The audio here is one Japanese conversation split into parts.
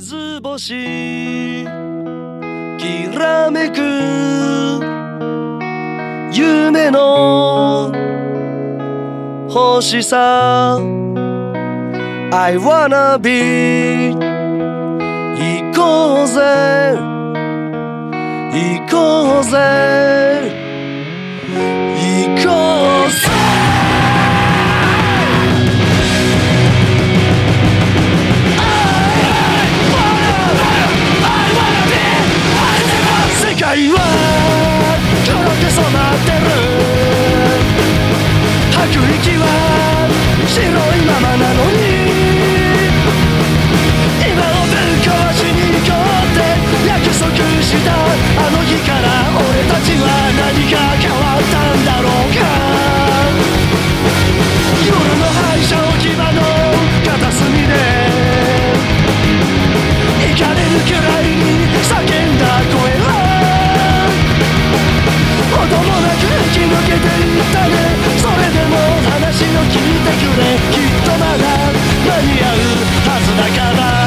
ず星きらめく夢の星さ I wanna be 行こうぜ行こうぜ行こうぜ世界は黒く染まってる吐く息は白いままなのに今をぶっ壊しに行こうって約束したあの日から俺たちは何か変わったんだろうか夜の廃車置き場の片隅でイカれるくらいに叫んだ声はほどもなく生き抜けていったねそれでも話を聞いてくれきっとまだ間に合うはずだから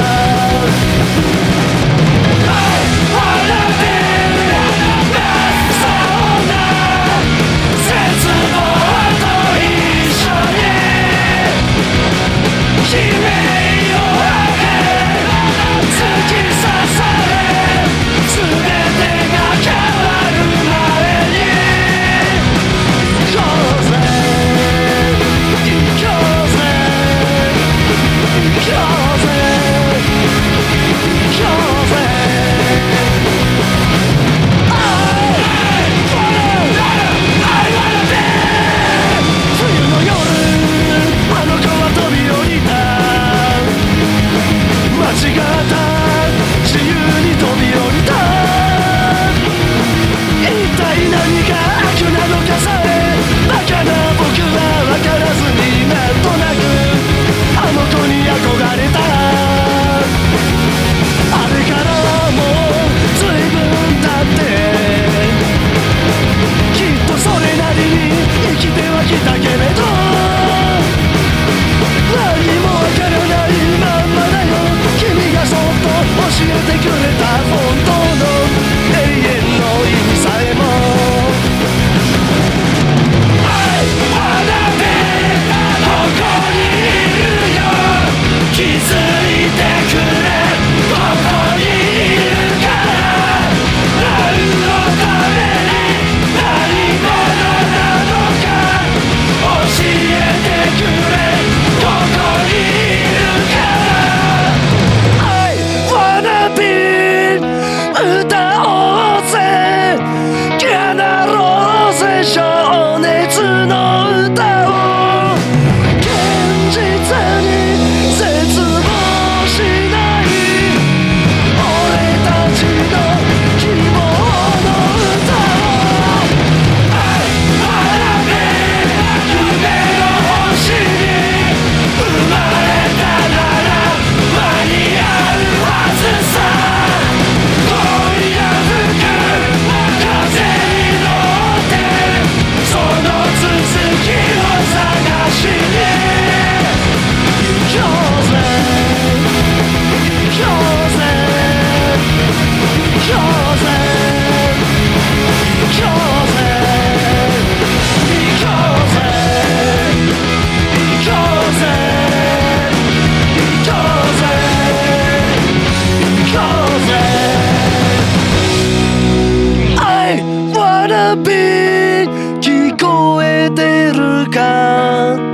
聞こえてるか